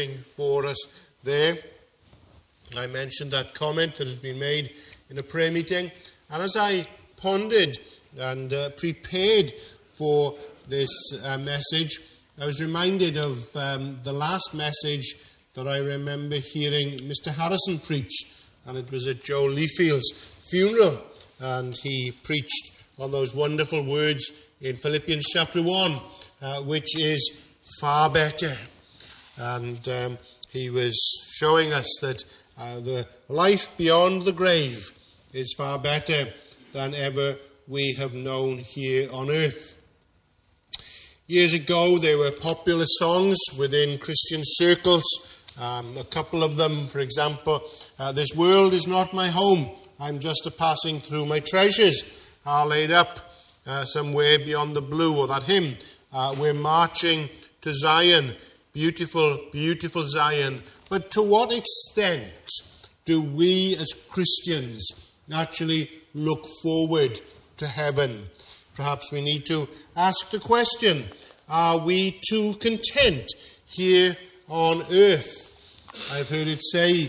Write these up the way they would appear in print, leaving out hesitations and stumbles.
reading for us there. I mentioned that comment that has been made in a prayer meeting. And as I pondered and prepared for this message, I was reminded of the last message that I remember hearing Mr. Harrison preach. And it was at Joel Leafield's funeral. And he preached on those wonderful words in Philippians chapter 1, which is far better. And he was showing us that the life beyond the grave is far better than ever we have known here on earth. Years ago, there were popular songs within Christian circles. A couple of them, for example, "This world is not my home. I'm just a passing through. My treasures are laid up somewhere beyond the blue." Or that hymn, "We're marching to Zion, beautiful, beautiful Zion." But to what extent do we as Christians actually look forward to heaven? Perhaps we need to ask the question, are we too content here on earth? I've heard it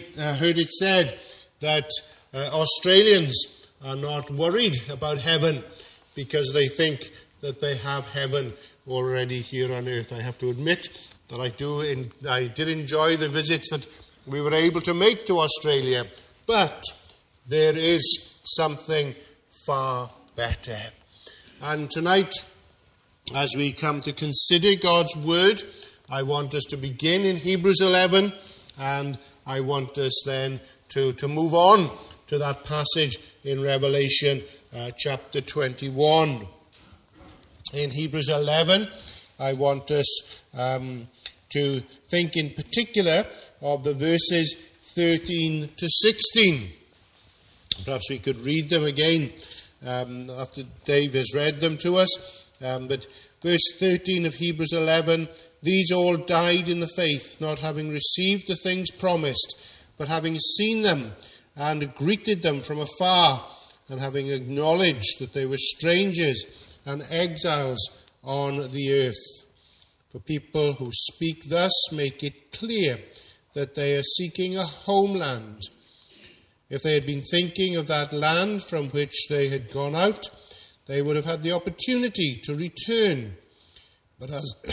said that Australians are not worried about heaven because they think that they have heaven already here on earth. I have to admit that I did enjoy the visits that we were able to make to Australia, but there is something far better. And tonight, as we come to consider God's Word, I want us to begin in Hebrews 11, and I want us then to move on to that passage in Revelation chapter 21. In Hebrews 11, I want us to think in particular of the verses 13 to 16. Perhaps we could read them again after Dave has read them to us. But verse 13 of Hebrews 11, "These all died in the faith, not having received the things promised, but having seen them and greeted them from afar, and having acknowledged that they were strangers and exiles on the earth." For people who speak thus make it clear that they are seeking a homeland. If they had been thinking of that land from which they had gone out, they would have had the opportunity to return. But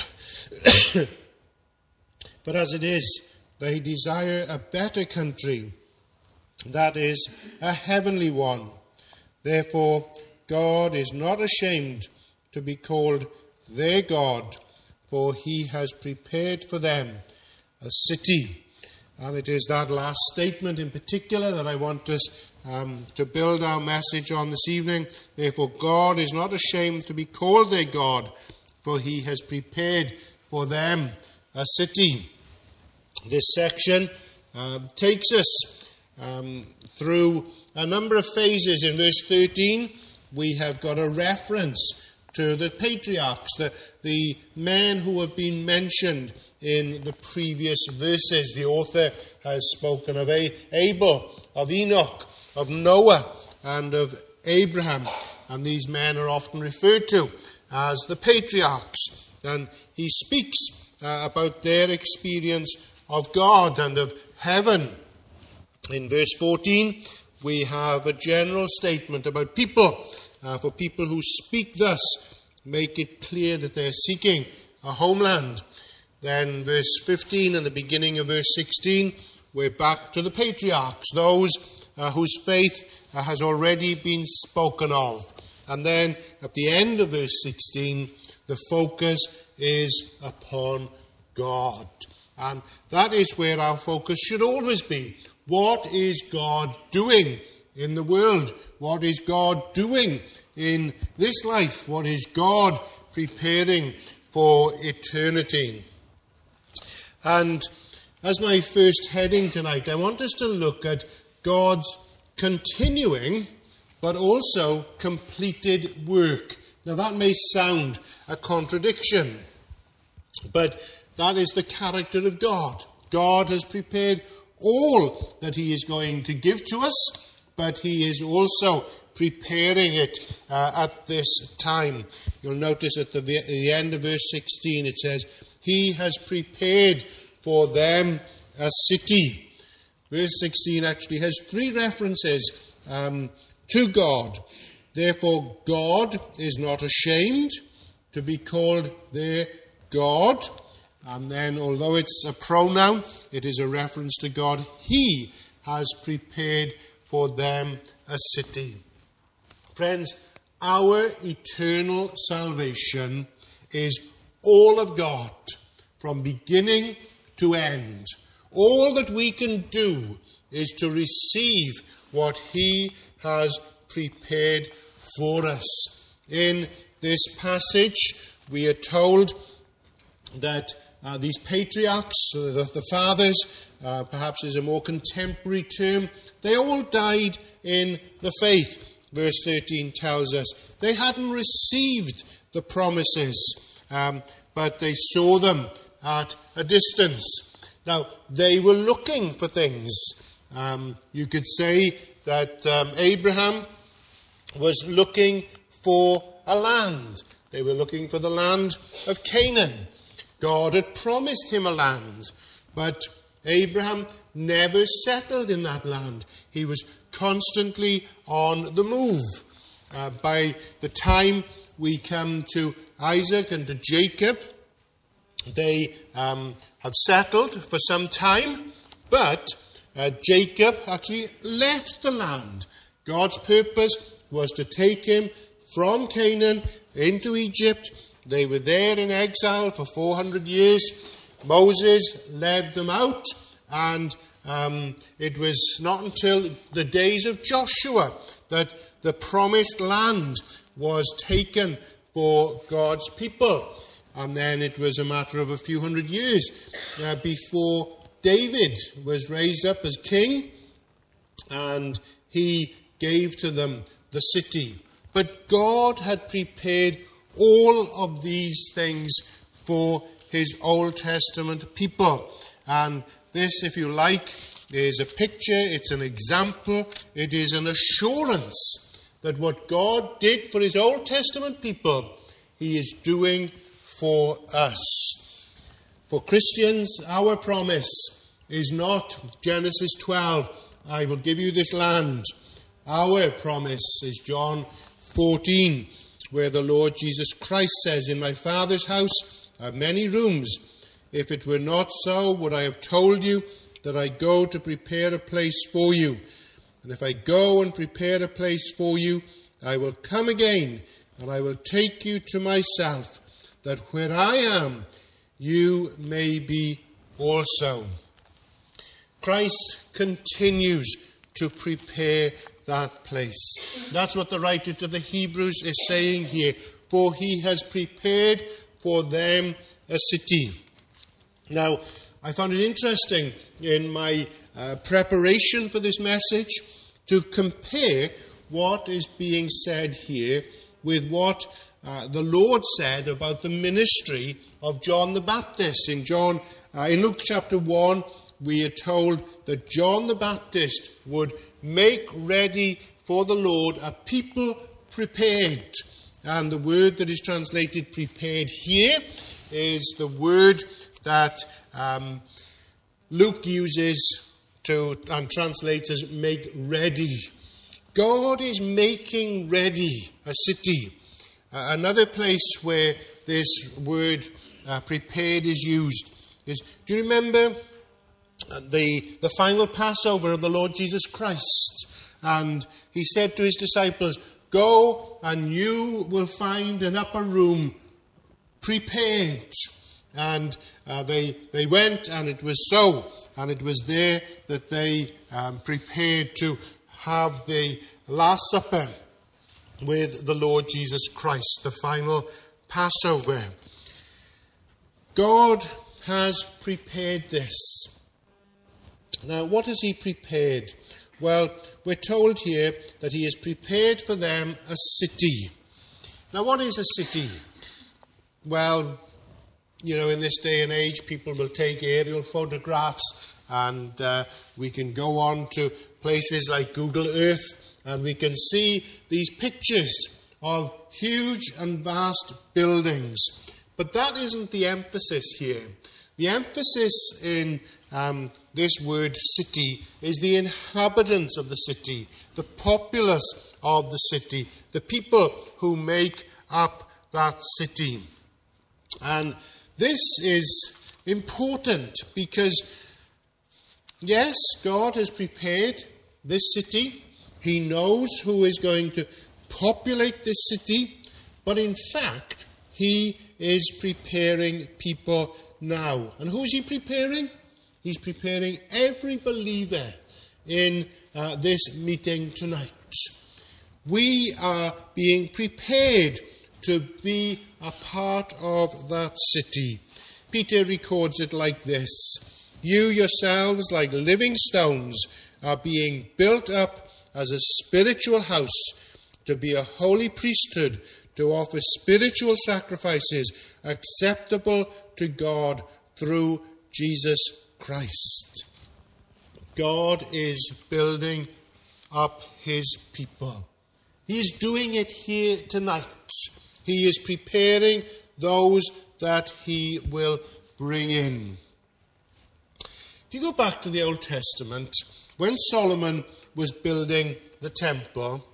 as it is, they desire a better country, that is, a heavenly one. Therefore, God is not ashamed to be called their God, for he has prepared for them a city. And it is that last statement in particular that I want us to build our message on this evening. Therefore, God is not ashamed to be called their God, for he has prepared for them a city. This section takes us through a number of phases. In verse 13, we have got a reference to the patriarchs, the men who have been mentioned in the previous verses. The author has spoken of Abel, of Enoch, of Noah, and of Abraham. And these men are often referred to as the patriarchs. And he speaks about their experience of God and of heaven. In verse 14, we have a general statement about people. For people who speak thus, make it clear that they are seeking a homeland. Then verse 15 and the beginning of verse 16, we're back to the patriarchs, those whose faith has already been spoken of. And then at the end of verse 16, the focus is upon God. And that is where our focus should always be. What is God doing in the world? What is God doing in this life? What is God preparing for eternity? And as my first heading tonight, I want us to look at God's continuing but also completed work. Now that may sound a contradiction, but that is the character of God. God has prepared all that he is going to give to us, but he is also preparing it at this time. You'll notice at the end of verse 16 it says, he has prepared for them a city. Verse 16 actually has three references to God. Therefore, God is not ashamed to be called their God. And then, although it's a pronoun, it is a reference to God. He has prepared for them a city. Friends, our eternal salvation is all of God, from beginning to end. All that we can do is to receive what He has prepared for us. In this passage, we are told that these patriarchs, the fathers, perhaps is a more contemporary term, they all died in the faith. Verse 13 tells us they hadn't received the promises, but they saw them at a distance. Now, they were looking for things. You could say that Abraham was looking for a land. They were looking for the land of Canaan. God had promised him a land, but Abraham never settled in that land. He was constantly on the move. By the time we come to Isaac and to Jacob, they have settled for some time, but Jacob actually left the land. God's purpose was to take him from Canaan into Egypt. They were there in exile for 400 years. Moses led them out, and it was not until the days of Joshua that the promised land was taken for God's people. And then it was a matter of a few hundred years before David was raised up as king, and he gave to them the city. But God had prepared all of these things for His Old Testament people. And this, if you like, is a picture, it's an example, it is an assurance that what God did for His Old Testament people, He is doing for us. For Christians, our promise is not Genesis 12, I will give you this land. Our promise is John 14, where the Lord Jesus Christ says, in my Father's house are many rooms. If it were not so, would I have told you that I go to prepare a place for you? And if I go and prepare a place for you, I will come again, and I will take you to myself, that where I am, you may be also. Christ continues to prepare that place. That's what the writer to the Hebrews is saying here. For He has prepared for them a city. Now, I found it interesting in my preparation for this message to compare what is being said here with what the Lord said about the ministry of John the Baptist. In Luke chapter 1, we are told that John the Baptist would make ready for the Lord a people prepared. And the word that is translated prepared here is the word that Luke uses and translates as make ready. God is making ready a city. Another place where this word prepared is used is, do you remember the final Passover of the Lord Jesus Christ? And He said to His disciples, go and you will find an upper room prepared. And they went, and it was so. And it was there that they prepared to have the Last Supper with the Lord Jesus Christ, the final Passover. God has prepared this. Now, what has He prepared? Well, we're told here that He has prepared for them a city. Now, what is a city? Well, you know, in this day and age, people will take aerial photographs, and we can go on to places like Google Earth, and we can see these pictures of huge and vast buildings. But that isn't the emphasis here. The emphasis in this word city is the inhabitants of the city, the populace of the city, the people who make up that city. And this is important because, yes, God has prepared this city. He knows who is going to populate this city. But in fact, he is preparing people now. And who is he preparing? He's preparing every believer in this meeting tonight. We are being prepared to be a part of that city. Peter records it like this: "You yourselves, like living stones, are being built up as a spiritual house to be a holy priesthood, to offer spiritual sacrifices acceptable to God through Jesus Christ." God is building up his people. He is doing it here tonight. He is preparing those that he will bring in. If you go back to the Old Testament, when Solomon was building the temple,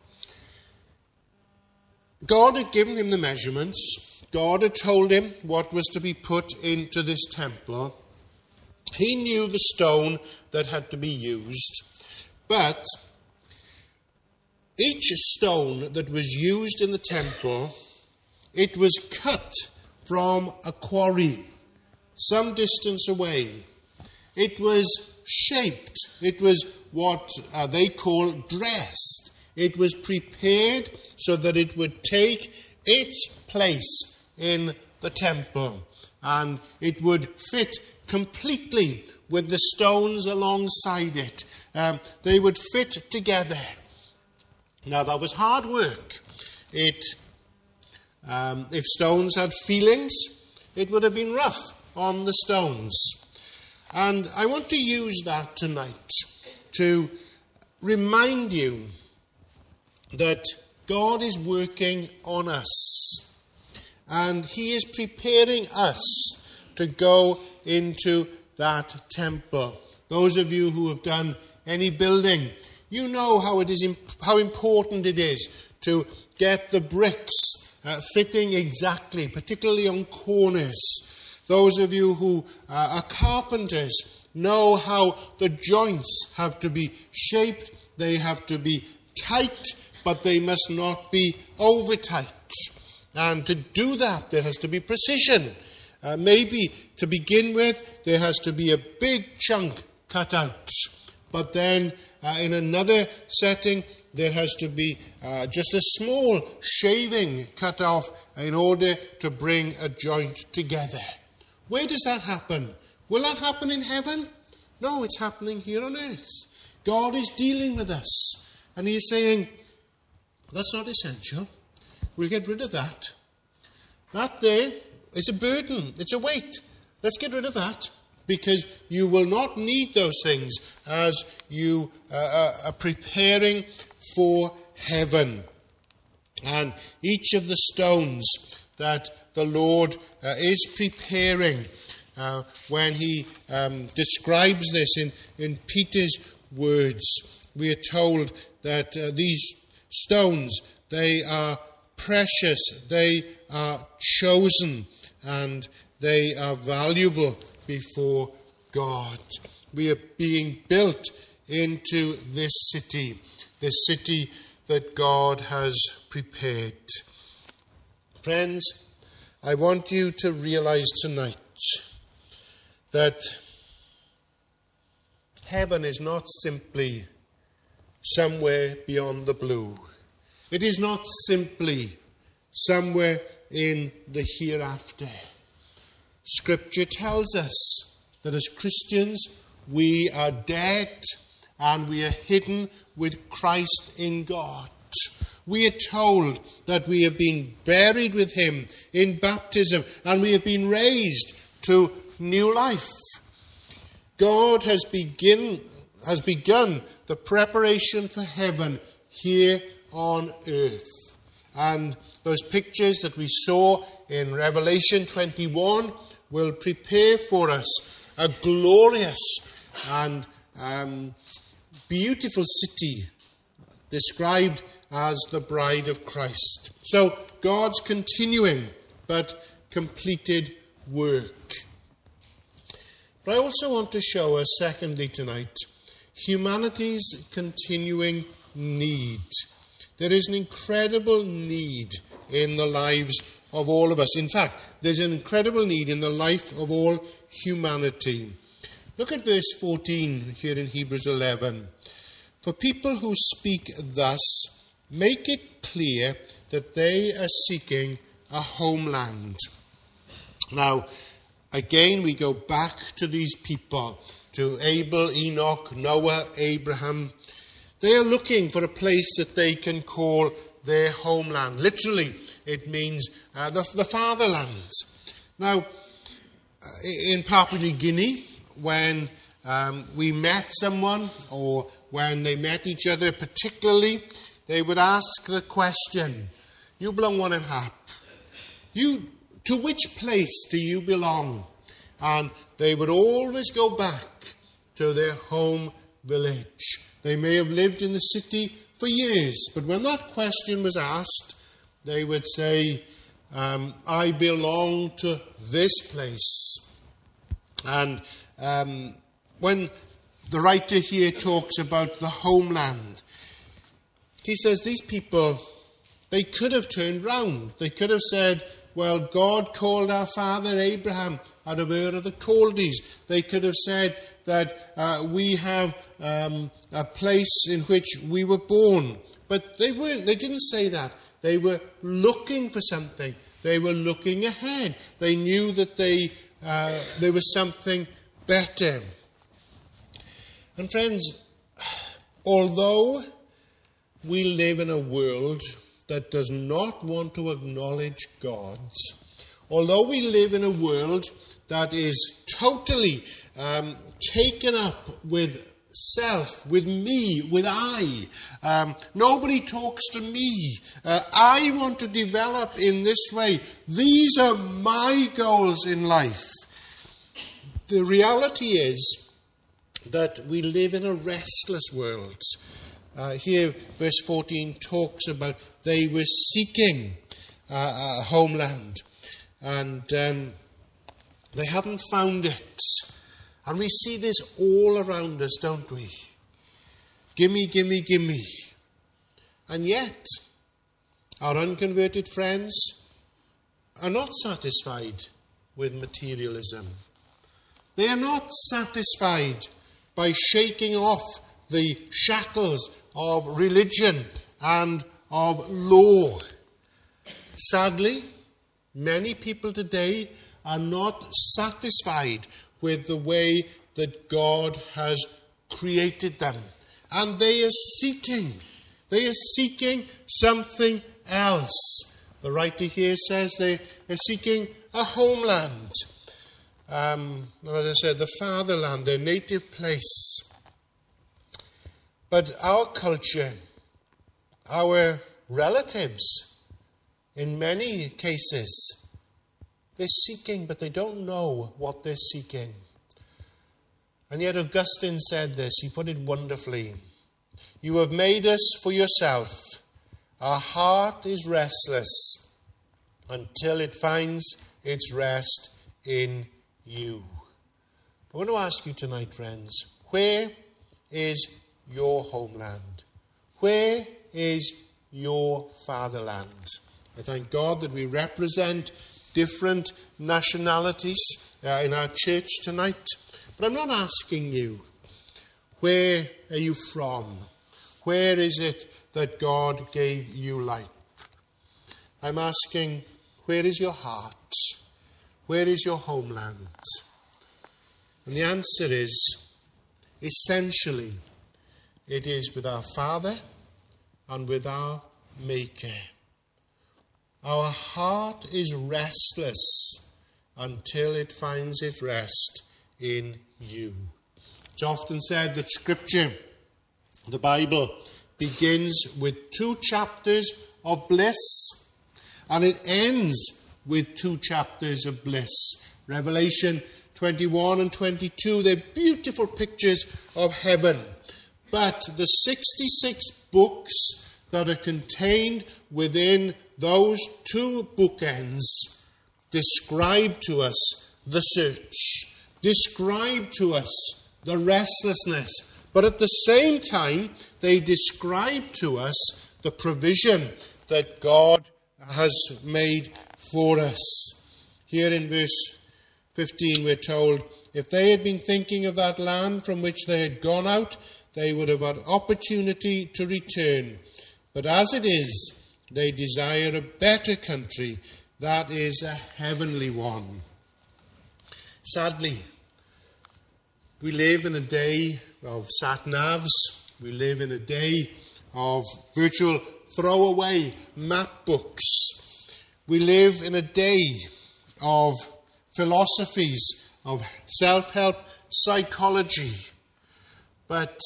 God had given him the measurements. God had told him what was to be put into this temple. He knew the stone that had to be used. But each stone that was used in the temple, it was cut from a quarry some distance away. It was shaped. It was what they call dressed. It was prepared so that it would take its place in the temple. And it would fit completely with the stones alongside it. They would fit together. Now, that was hard work. If stones had feelings, it would have been rough on the stones. And I want to use that tonight to remind you that God is working on us. And he is preparing us to go into that temple. Those of you who have done any building, you know how important it is to get the bricks fitting exactly, particularly on corners. Those of you who are carpenters know how the joints have to be shaped. They have to be tight, but they must not be over tight. And to do that, there has to be precision. Maybe to begin with, there has to be a big chunk cut out. But then in another setting, there has to be just a small shaving cut off in order to bring a joint together. Where does that happen? Will that happen in heaven? No, it's happening here on earth. God is dealing with us. And he is saying, that's not essential. We'll get rid of that. That there is a burden. It's a weight. Let's get rid of that. Because you will not need those things as you are preparing for heaven. And each of the stones that the Lord is preparing, when he describes this in Peter's words, we are told that these stones, they are precious, they are chosen, and they are valuable before God. We are being built into this city that God has prepared. Friends, I want you to realize tonight that heaven is not simply somewhere beyond the blue. It is not simply somewhere in the hereafter. Scripture tells us that as Christians, we are dead and we are hidden with Christ in God. We are told that we have been buried with him in baptism and we have been raised to new life. God has begun the preparation for heaven here on earth. And those pictures that we saw in Revelation 21 will prepare for us a glorious and beautiful city described as the bride of Christ. So God's continuing but completed work. But I also want to show us, secondly tonight, humanity's continuing need. There is an incredible need in the lives of all of us. In fact, there's an incredible need in the life of all humanity. Look at verse 14 here in Hebrews 11. For people who speak thus, make it clear that they are seeking a homeland. Now, again, we go back to these people, to Abel, Enoch, Noah, Abraham. They are looking for a place that they can call their homeland. Literally, it means the fatherland. Now, in Papua New Guinea, when we met someone, or when they met each other particularly, they would ask the question, you belong one and half. To which place do you belong? And they would always go back to their home village. They may have lived in the city for years, but when that question was asked, they would say, I belong to this place. And when the writer here talks about the homeland, he says these people, they could have turned round. They could have said, well, God called our father Abraham out of Ur of the Chaldees. They could have said that we have a place in which we were born. But they weren't. They didn't say that. They were looking for something. They were looking ahead. They knew that there was something better. And friends, although we live in a world that does not want to acknowledge God, although we live in a world that is totally taken up with self, with me, with I. Nobody talks to me. I want to develop in this way. These are my goals in life. The reality is that we live in a restless world. Here, verse 14 talks about they were seeking a homeland, and they haven't found it. And we see this all around us, don't we? Gimme, gimme, gimme. And yet, our unconverted friends are not satisfied with materialism. They are not satisfied by shaking off the shackles of religion and of law. Sadly, many people today are not satisfied with the way that God has created them. And they are seeking something else. The writer here says they are seeking a homeland. As I said, the fatherland, their native place. But our culture, our relatives, in many cases, they're seeking, but they don't know what they're seeking. And yet Augustine said this, he put it wonderfully. You have made us for yourself. Our heart is restless until it finds its rest in you. I want to ask you tonight, friends, where is your homeland? Where is your fatherland? I thank God that we represent different nationalities in our church tonight. But I'm not asking you, where are you from? Where is it that God gave you life? I'm asking, where is your heart? Where is your homeland? And the answer is, essentially, it is with our Father and with our Maker. Our heart is restless until it finds its rest in you. It's often said that Scripture, the Bible, begins with 2 chapters of bliss, and it ends with 2 chapters of bliss. Revelation 21 and 22, they're beautiful pictures of heaven. But the 66 books that are contained within those two bookends describe to us the search, describe to us the restlessness, but at the same time, they describe to us the provision that God has made for us. Here in verse 15, we're told, if they had been thinking of that land from which they had gone out, they would have had opportunity to return. But as it is, they desire a better country, that is a heavenly one. Sadly, we live in a day of sat-navs. We live in a day of virtual throwaway map books. We live in a day of philosophies, of self-help psychology. But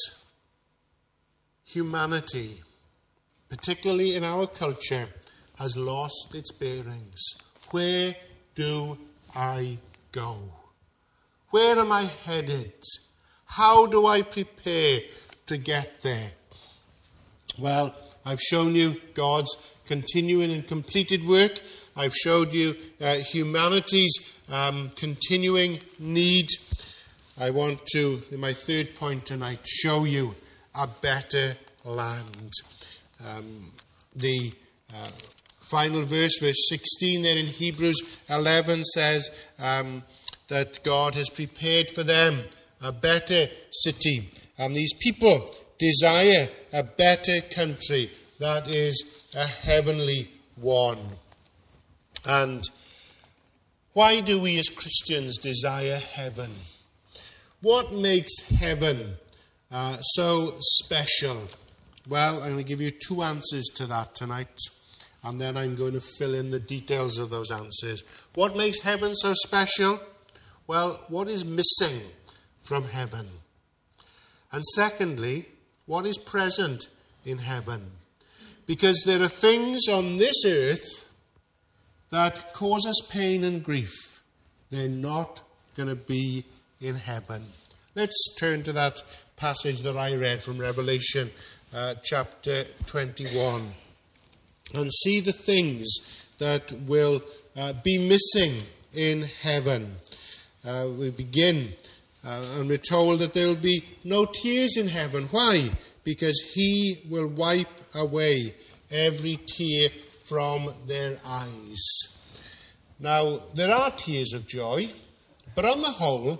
humanity, particularly in our culture, has lost its bearings. Where do I go? Where am I headed? How do I prepare to get there? Well, I've shown you God's continuing and completed work. I've showed you humanity's continuing need. I want to, in my third point tonight, show you a better land. The final verse, verse 16 there in Hebrews 11 says that God has prepared for them a better city. And these people desire a better country, that is a heavenly one. And why do we as Christians desire heaven? What makes heaven so special? Well, I'm going to give you two answers to that tonight, and then I'm going to fill in the details of those answers. What makes heaven so special? Well, what is missing from heaven? And secondly, what is present in heaven? Because there are things on this earth that cause us pain and grief. They're not going to be in heaven. Let's turn to that passage that I read from Revelation chapter 21 and see the things that will be missing in heaven. We begin and we're told that there will be no tears in heaven. Why? Because he will wipe away every tear from their eyes. Now, there are tears of joy, but on the whole,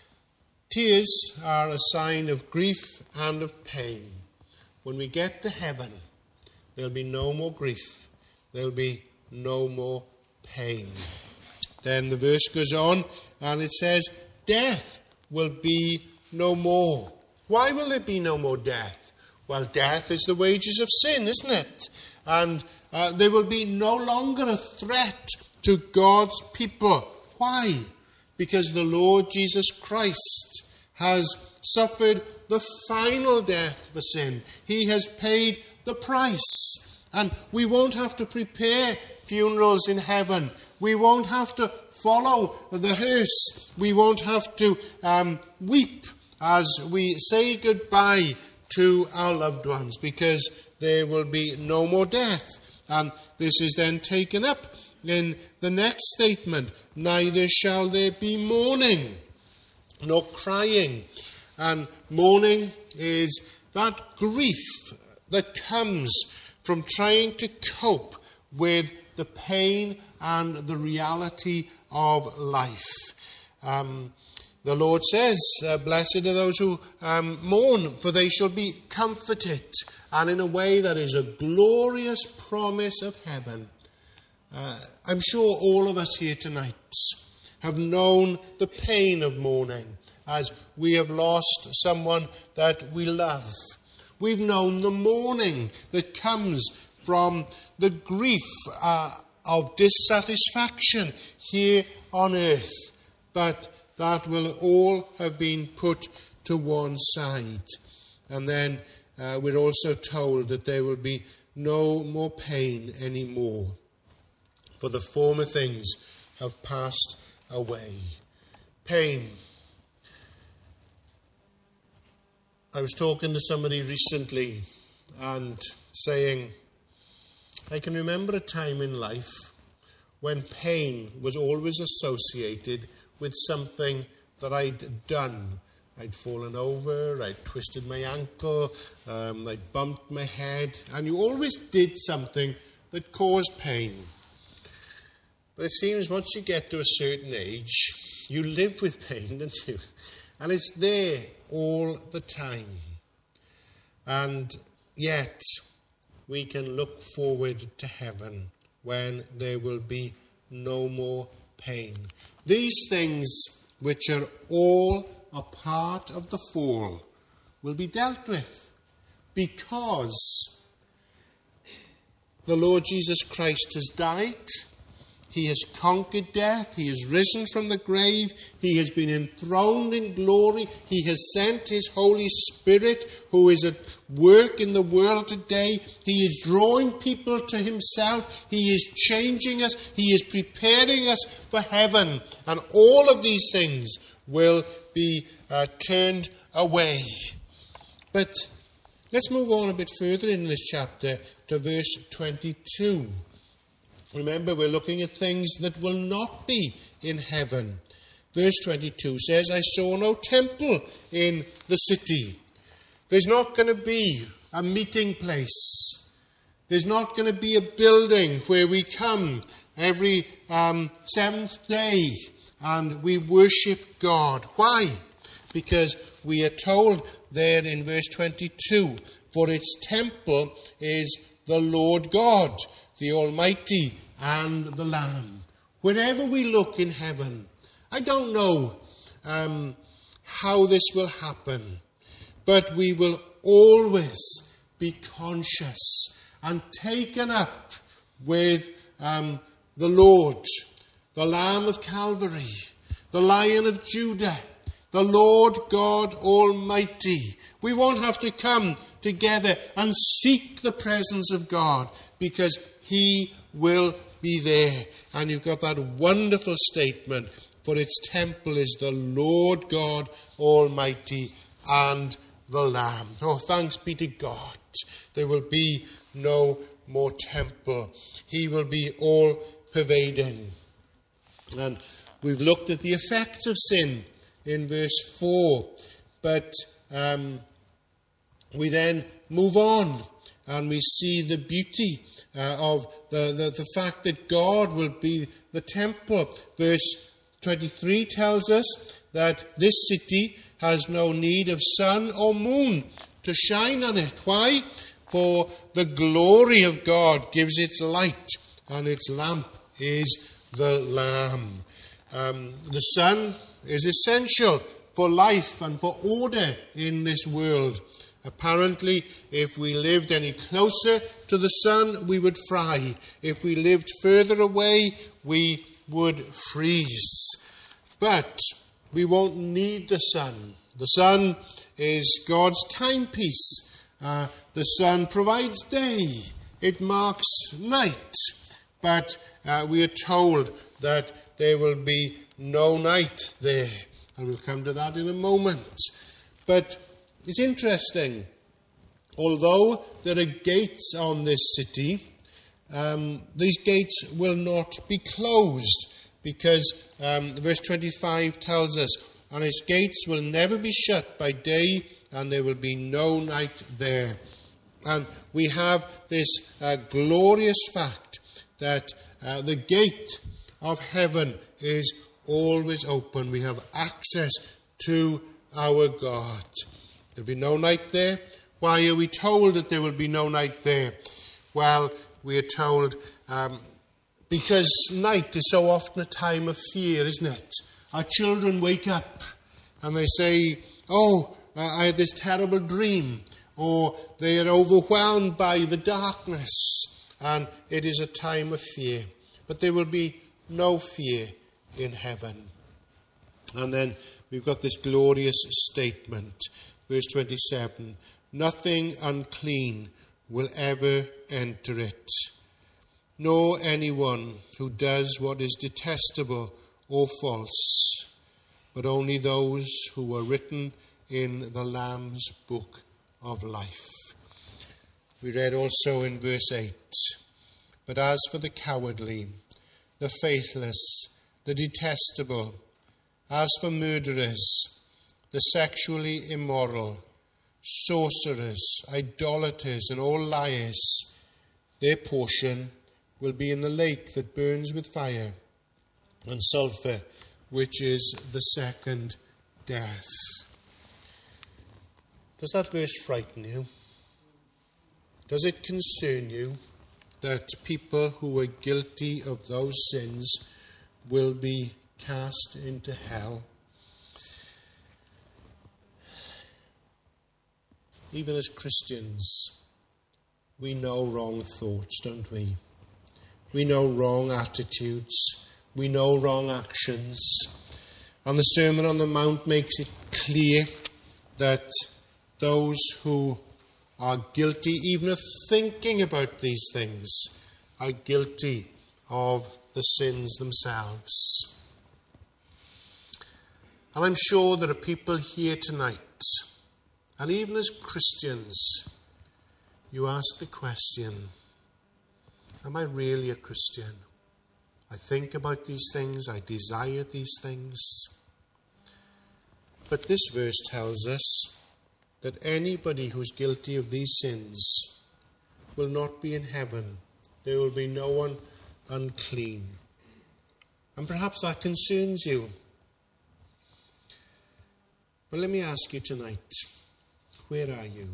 tears are a sign of grief and of pain. When we get to heaven, there'll be no more grief. There'll be no more pain. Then the verse goes on and it says, death will be no more. Why will there be no more death? Well, death is the wages of sin, isn't it? And there will be no longer a threat to God's people. Why? Because the Lord Jesus Christ has suffered the final death for sin. He has paid the price. And we won't have to prepare funerals in heaven. We won't have to follow the hearse. We won't have to weep as we say goodbye to our loved ones, because there will be no more death. And this is then taken up in the next statement. Neither shall there be mourning nor crying. And mourning is that grief that comes from trying to cope with the pain and the reality of life. The Lord says, blessed are those who mourn, for they shall be comforted. And in a way that is a glorious promise of heaven. I'm sure all of us here tonight have known the pain of mourning as we have lost someone that we love. We've known the mourning that comes from the grief of dissatisfaction here on earth. But that will all have been put to one side. And then we're also told that there will be no more pain anymore. For the former things have passed away. Pain. I was talking to somebody recently and saying, I can remember a time in life when pain was always associated with something that I'd done. I'd fallen over, I'd twisted my ankle, I'd bumped my head, and you always did something that caused pain. But it seems once you get to a certain age, you live with pain, don't you? And it's there all the time. And yet, we can look forward to heaven when there will be no more pain. These things, which are all a part of the fall, will be dealt with because the Lord Jesus Christ has died. He has conquered death. He has risen from the grave. He has been enthroned in glory. He has sent his Holy Spirit, who is at work in the world today. He is drawing people to himself. He is changing us. He is preparing us for heaven. And all of these things will be turned away. But let's move on a bit further in this chapter to verse 22. Remember, we're looking at things that will not be in heaven. Verse 22 says, I saw no temple in the city. There's not going to be a meeting place. There's not going to be a building where we come every seventh day and we worship God. Why? Because we are told there in verse 22, for its temple is the Lord God, the Almighty, and the Lamb. Wherever we look in heaven, I don't know how this will happen, but we will always be conscious and taken up with the Lord, the Lamb of Calvary, the Lion of Judah, the Lord God Almighty. We won't have to come together and seek the presence of God because he will be there. And you've got that wonderful statement, for its temple is the Lord God Almighty and the Lamb. Oh, thanks be to God. There will be no more temple. He will be all pervading. And we've looked at the effects of sin in verse 4. But we then move on and we see the beauty of the fact that God will be the temple. Verse 23 tells us that this city has no need of sun or moon to shine on it. Why? For the glory of God gives its light, and its lamp is the Lamb. The sun is essential for life and for order in this world. Apparently, if we lived any closer to the sun, we would fry. If we lived further away, we would freeze. But we won't need the sun. The sun is God's timepiece. The sun provides day. It marks night. But we are told that there will be no night there. And we'll come to that in a moment. But it's interesting. Although there are gates on this city, these gates will not be closed because verse 25 tells us, and its gates will never be shut by day, and there will be no night there. And we have this glorious fact that the gate of heaven is always open. We have access to our God. There'll be no night there. Why are we told that there will be no night there? Well, we are told because night is so often a time of fear, isn't it? Our children wake up and they say, oh, I had this terrible dream. Or they are overwhelmed by the darkness. And it is a time of fear. But there will be no fear in heaven. And then we've got this glorious statement. Verse 27. Nothing unclean will ever enter it, nor anyone who does what is detestable or false, but only those who were written in the Lamb's book of life. We read also in verse 8, but as for the cowardly, the faithless, the detestable, as for murderers, the sexually immoral, sorcerers, idolaters, and all liars, their portion will be in the lake that burns with fire and sulfur, which is the second death. Does that verse frighten you? Does it concern you that people who are guilty of those sins will be cast into hell? Even as Christians, we know wrong thoughts, don't we? We know wrong attitudes. We know wrong actions. And the Sermon on the Mount makes it clear that those who are guilty, even of thinking about these things, are guilty of the sins themselves. And I'm sure there are people here tonight, and even as Christians, you ask the question, am I really a Christian? I think about these things, I desire these things. But this verse tells us that anybody who's guilty of these sins will not be in heaven. There will be no one unclean. And perhaps that concerns you. But let me ask you tonight, where are you?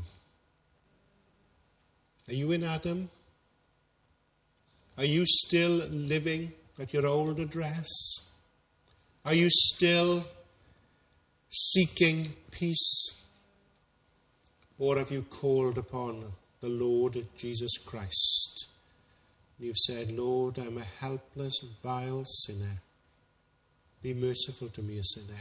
Are you in Adam? Are you still living at your old address? Are you still seeking peace? Or have you called upon the Lord Jesus Christ? And you've said, Lord, I'm a helpless, vile sinner. Be merciful to me, a sinner.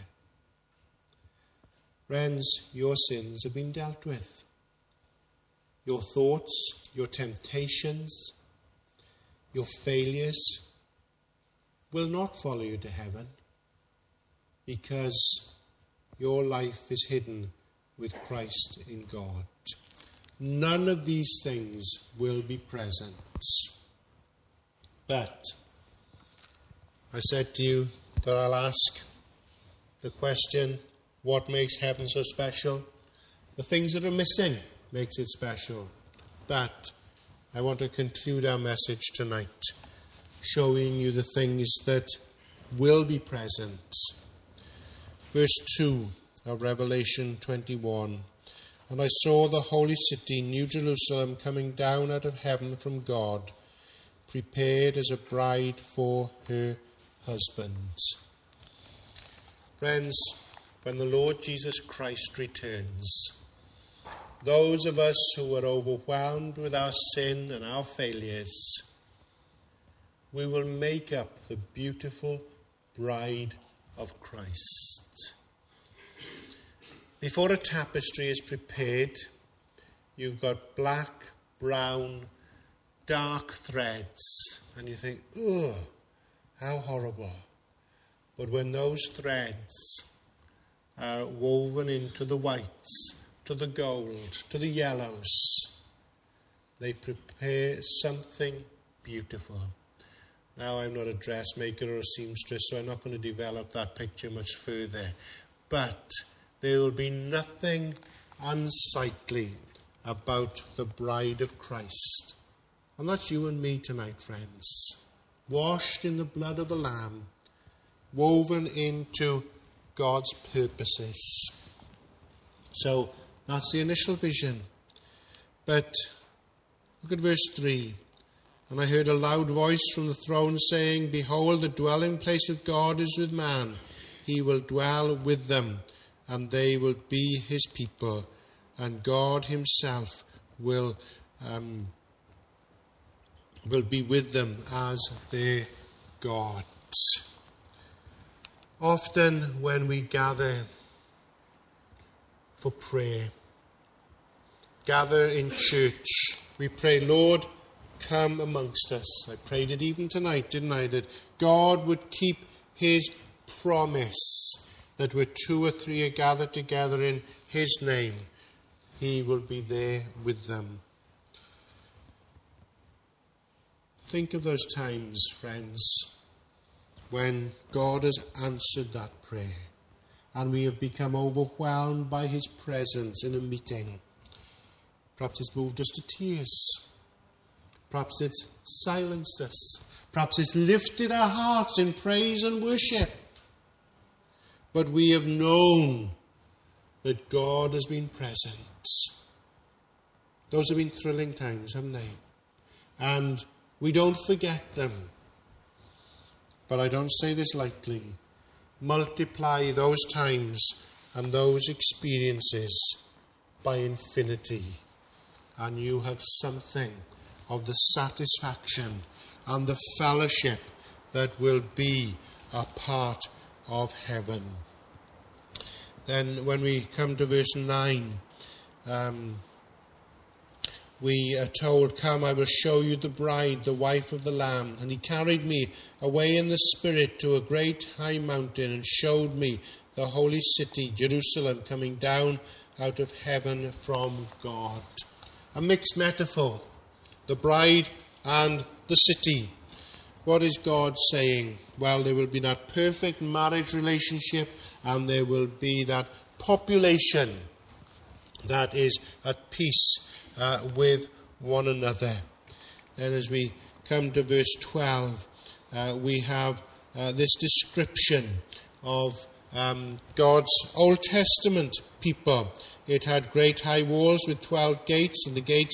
Friends, your sins have been dealt with. Your thoughts, your temptations, your failures will not follow you to heaven because your life is hidden with Christ in God. None of these things will be present. But I said to you that I'll ask the question, what makes heaven so special? The things that are missing makes it special. But I want to conclude our message tonight showing you the things that will be present. Verse 2 of Revelation 21. And I saw the holy city, New Jerusalem, coming down out of heaven from God, prepared as a bride for her husband. Friends, when the Lord Jesus Christ returns, those of us who are overwhelmed with our sin and our failures, we will make up the beautiful bride of Christ. Before a tapestry is prepared, you've got black, brown, dark threads, and you think, ugh, how horrible. But when those threads are woven into the whites, to the gold, to the yellows, they prepare something beautiful. Now, I'm not a dressmaker or a seamstress, so I'm not going to develop that picture much further. But there will be nothing unsightly about the bride of Christ. And that's you and me tonight, friends. Washed in the blood of the Lamb, woven into God's purposes. So that's the initial vision. But look at verse 3. And I heard a loud voice from the throne saying, Behold, the dwelling place of God is with man. He will dwell with them, and they will be his people. And God himself will be with them as their God. Often when we gather for prayer, gather in church, we pray, Lord, come amongst us. I prayed it even tonight, didn't I? That God would keep his promise that where 2 or 3 are gathered together in his name, he will be there with them. Think of those times, friends, when God has answered that prayer and we have become overwhelmed by his presence in a meeting. Perhaps it's moved us to tears. Perhaps it's silenced us. Perhaps it's lifted our hearts in praise and worship. But we have known that God has been present. Those have been thrilling times, haven't they? And we don't forget them. But I don't say this lightly. Multiply those times and those experiences by infinity, and you have something of the satisfaction and the fellowship that will be a part of heaven. Then when we come to verse 9, we are told, "Come, I will show you the bride, the wife of the Lamb." And he carried me away in the Spirit to a great high mountain and showed me the holy city, Jerusalem, coming down out of heaven from God. A mixed metaphor, the bride and the city. What is God saying? Well, there will be that perfect marriage relationship, and there will be that population that is at peace with one another. Then as we come to verse 12, we have this description of God's Old Testament people. It had great high walls with 12 gates, and the gates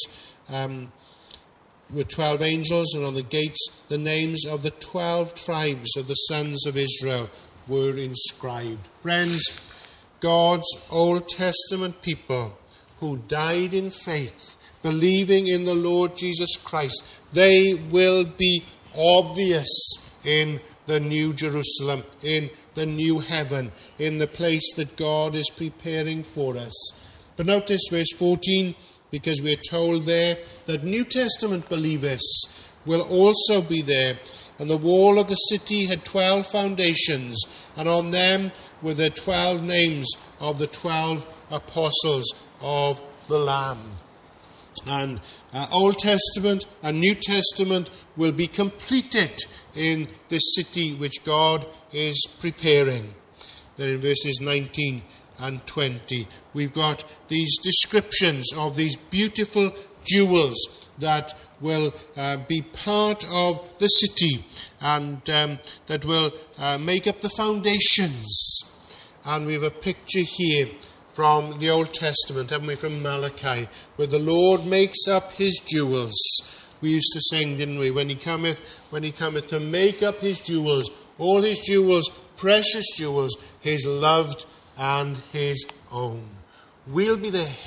were 12 angels, and on the gates the names of the 12 tribes of the sons of Israel were inscribed. Friends, God's Old Testament people who died in faith, believing in the Lord Jesus Christ, they will be obvious in the New Jerusalem, in the new heaven, in the place that God is preparing for us. But notice verse 14, because we're told there that New Testament believers will also be there. And the wall of the city had 12 foundations, and on them were the 12 names of the 12 apostles of the Lamb. And Old Testament and New Testament will be completed in the city which God is preparing. Then in verses 19 and 20, we've got these descriptions of these beautiful jewels that will be part of the city, and that will make up the foundations. And we have a picture here from the Old Testament, haven't we, from Malachi, where the Lord makes up his jewels. We used to sing, didn't we, when he cometh to make up his jewels, all his jewels, precious jewels, his loved and his own. We'll be there.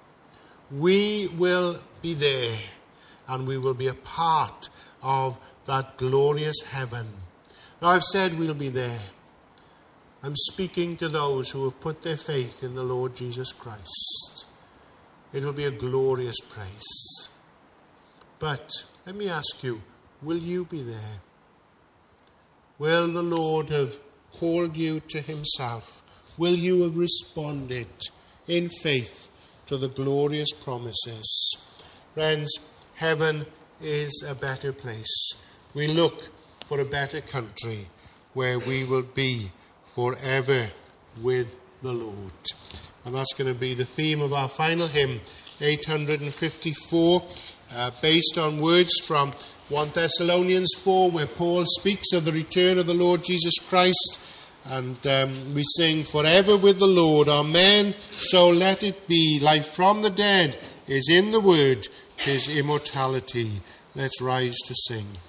We will be there, and we will be a part of that glorious heaven. Now, I've said we'll be there. I'm speaking to those who have put their faith in the Lord Jesus Christ. It will be a glorious place. But let me ask you, will you be there? Will the Lord have called you to himself? Will you have responded in faith to the glorious promises? Friends, heaven is a better place. We look for a better country where we will be forever with the Lord. And that's going to be the theme of our final hymn, 854, based on words from 1 Thessalonians 4, where Paul speaks of the return of the Lord Jesus Christ. And we sing, "Forever with the Lord, amen, so let it be. Life from the dead is in the word, 'tis immortality." Let's rise to sing.